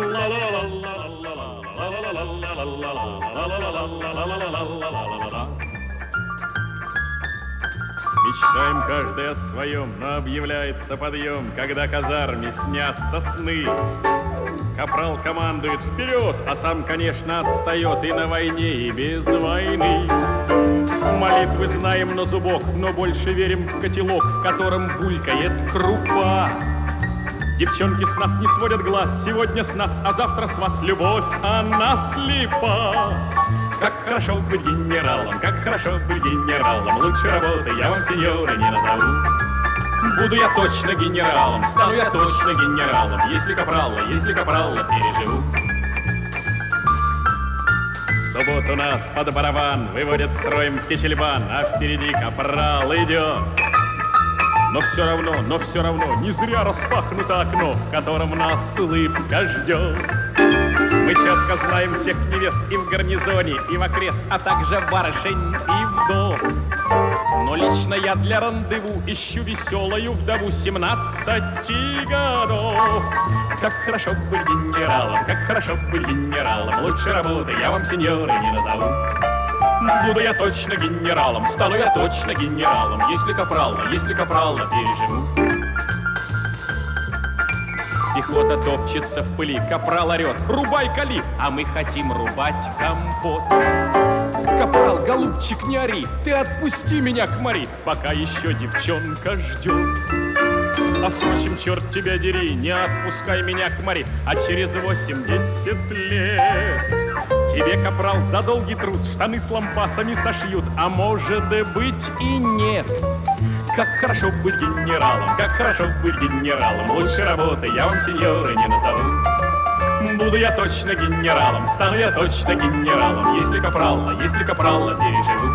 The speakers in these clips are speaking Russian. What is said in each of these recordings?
Мечтаем каждый о своем, но объявляется подъем, когда казарме снятся сны. Капрал командует вперед, а сам, конечно, отстает и на войне, и без войны. Молитвы знаем на зубок, но больше верим в котелок, в котором булькает крупа. Девчонки с нас не сводят глаз, сегодня с нас, а завтра с вас любовь, она слепа. Как хорошо быть генералом, как хорошо быть генералом. Лучше работы я вам, сеньоры, не назову. Буду я точно генералом, стану я точно генералом, если капрала переживу. В субботу нас под барабан выводят строем в Кичельбан, а впереди капрал идет. Но все равно, не зря распахнуто окно, в котором нас улыбка ждет. Мы четко знаем всех невест и в гарнизоне, и в окрест, а также барышень и вдов. Но лично я для рандеву ищу веселую вдову 17 годов. Как хорошо быть генералом, как хорошо быть генералом. Лучше работы я вам, сеньоры, не назову. Буду я точно генералом, стану я точно генералом, если капрала переживу. Пехота топчется в пыли, капрал орет: рубай, кали, а мы хотим рубать компот. Капрал, голубчик, не ори, ты отпусти меня к Мари, пока еще девчонка ждет. А впрочем, черт тебя дери, не отпускай меня к Мари, а через 80 лет тебе, капрал, за долгий труд штаны с лампасами сошьют, а может быть и нет. Как хорошо быть генералом, как хорошо быть генералом. Лучше работы я вам, сеньоры, не назову. Буду я точно генералом, стану я точно генералом, если капрала переживу.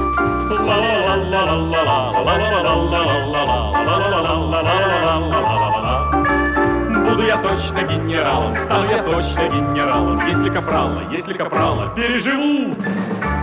Буду я точно генералом, стану я точно генералом, если капрала переживу.